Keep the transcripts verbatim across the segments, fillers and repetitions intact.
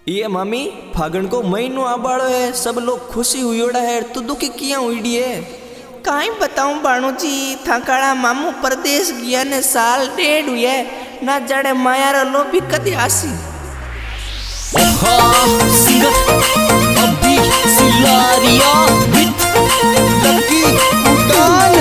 ये मामी फागण को महीनो आबाड़ो है, सब लोग खुशी हुईड़ा है, तू दुखी किया हुई है? काई बताऊं बाणू जी, थाकाड़ा मामू परदेश गया ने साल डेढ़ हुई है, ना जाने माया रो लो भी कदी आसी। अभी सिलारिया विथ लकी उड़ान।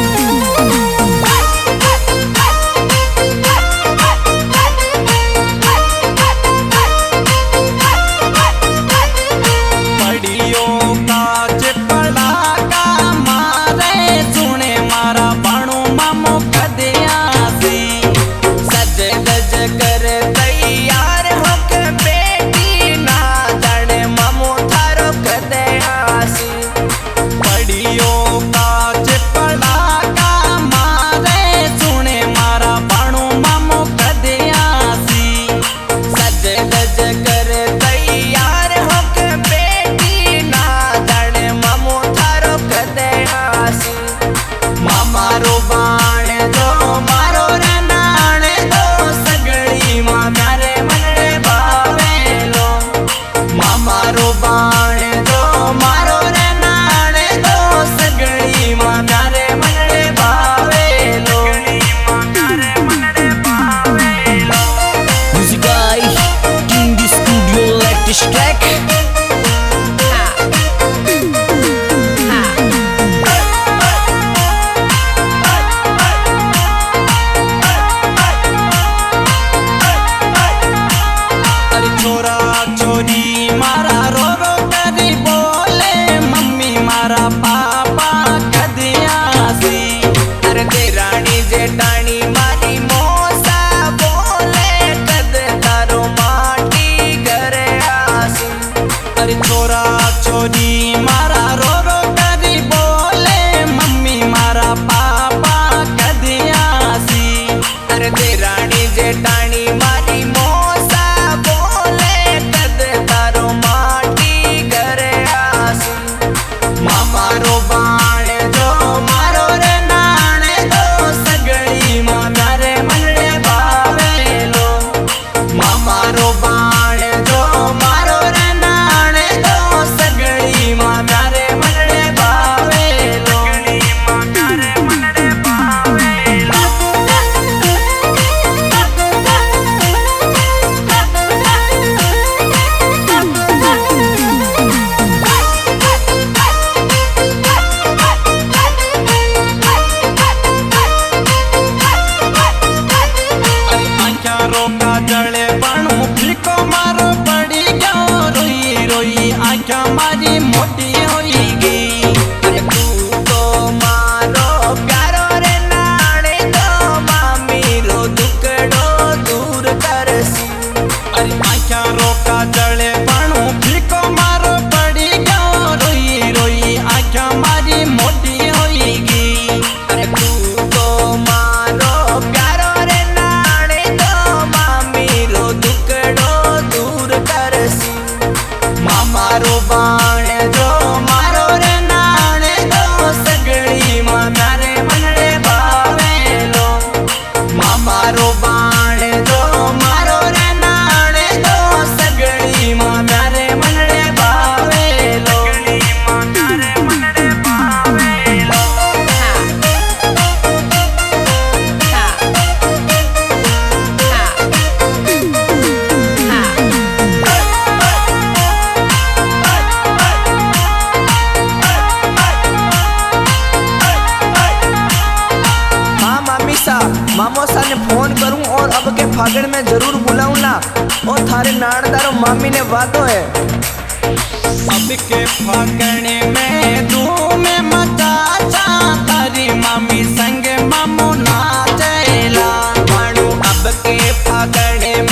मामोसा ने फोन करूं और अब के फागण में जरूर बुलाऊं ना, और थारे नानदारो मामी ने वादो है। अब के फागण में धूम मचा चा, तारी मामी संग मामो नाचेला। मानू अब के फागण